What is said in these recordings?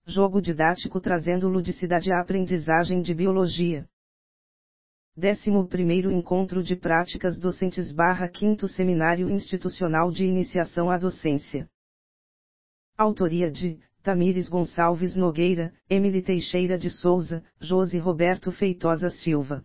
Jogo didático trazendo ludicidade à aprendizagem de biologia. 11º Encontro de Práticas Docentes / 5º Seminário Institucional de Iniciação à Docência. Autoria de Tamires Gonçalves Nogueira, Emily Teixeira de Souza, Josi Roberto Feitosa Silva.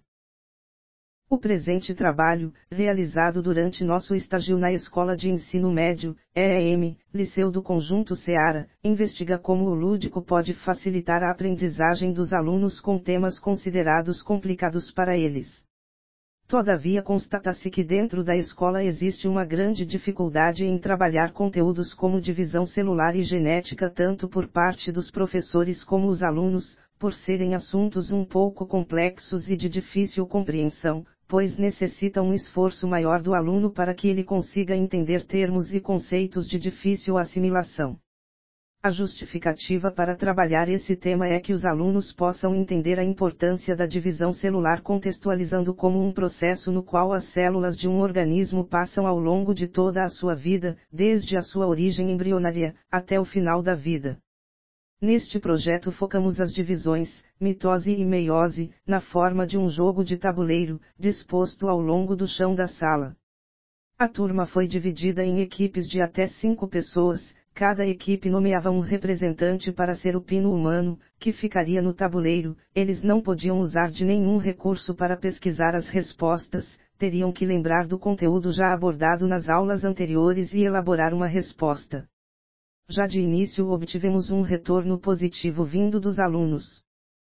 O presente trabalho, realizado durante nosso estágio na Escola de Ensino Médio, EEM, Liceu do Conjunto Seara, investiga como o lúdico pode facilitar a aprendizagem dos alunos com temas considerados complicados para eles. Todavia constata-se que dentro da escola existe uma grande dificuldade em trabalhar conteúdos como divisão celular e genética tanto por parte dos professores como os alunos, por serem assuntos um pouco complexos e de difícil compreensão, pois necessitam um esforço maior do aluno para que ele consiga entender termos e conceitos de difícil assimilação. A justificativa para trabalhar esse tema é que os alunos possam entender a importância da divisão celular contextualizando como um processo no qual as células de um organismo passam ao longo de toda a sua vida, desde a sua origem embrionária, até o final da vida. Neste projeto focamos as divisões, mitose e meiose, na forma de um jogo de tabuleiro, disposto ao longo do chão da sala. A turma foi dividida em equipes de até 5 pessoas, cada equipe nomeava um representante para ser o pino humano, que ficaria no tabuleiro, eles não podiam usar de nenhum recurso para pesquisar as respostas, teriam que lembrar do conteúdo já abordado nas aulas anteriores e elaborar uma resposta. Já de início obtivemos um retorno positivo vindo dos alunos.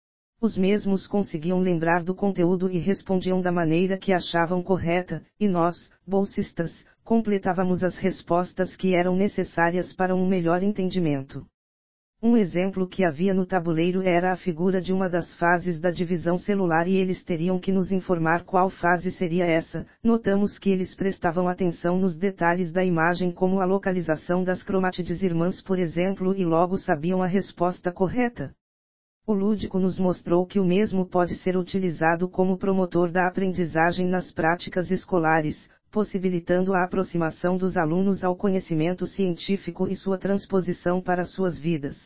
Os mesmos conseguiam lembrar do conteúdo e respondiam da maneira que achavam correta, e nós, bolsistas, completávamos as respostas que eram necessárias para um melhor entendimento. Um exemplo que havia no tabuleiro era a figura de uma das fases da divisão celular e eles teriam que nos informar qual fase seria essa. Notamos que eles prestavam atenção nos detalhes da imagem como a localização das cromátides irmãs por exemplo e logo sabiam a resposta correta. O lúdico nos mostrou que o mesmo pode ser utilizado como promotor da aprendizagem nas práticas escolares, possibilitando a aproximação dos alunos ao conhecimento científico e sua transposição para suas vidas.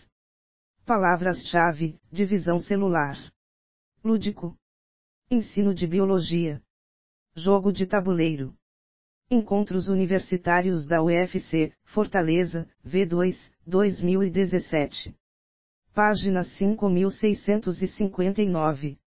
Palavras-chave: divisão celular, lúdico, ensino de biologia, jogo de tabuleiro. Encontros Universitários da UFC, Fortaleza, V2, 2017. Página 5659.